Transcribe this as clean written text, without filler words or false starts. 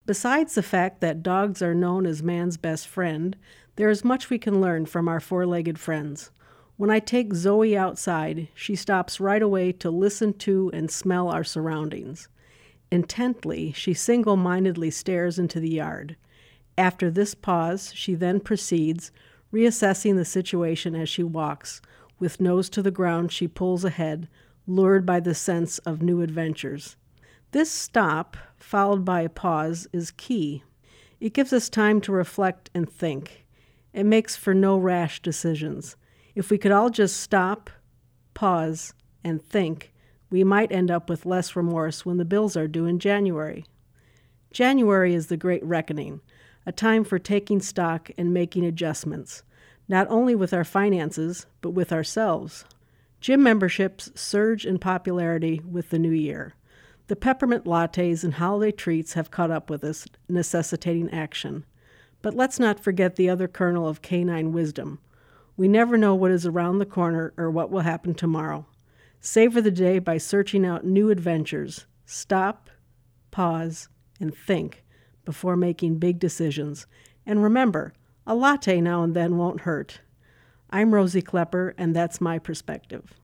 Besides the fact that dogs are known as man's best friend, there is much we can learn from our four-legged friends. When I take Zoe outside, she stops right away to listen to and smell our surroundings. Intently, she single-mindedly stares into the yard. After this pause, she then proceeds, reassessing the situation as she walks. With nose to the ground, she pulls ahead, lured by the sense of new adventures. This stop, followed by a pause, is key. It gives us time to reflect and think. It makes for no rash decisions. If we could all just stop, pause, and think, we might end up with less remorse when the bills are due in January. January is the great reckoning, a time for taking stock and making adjustments, not only with our finances, but with ourselves. Gym memberships surge in popularity with the new year. The peppermint lattes and holiday treats have caught up with us, necessitating action. But let's not forget the other kernel of canine wisdom. We never know what is around the corner or what will happen tomorrow. Savor the day by searching out new adventures. Stop, pause, and think before making big decisions. And remember, a latte now and then won't hurt. I'm Rosie Klepper, and that's my perspective.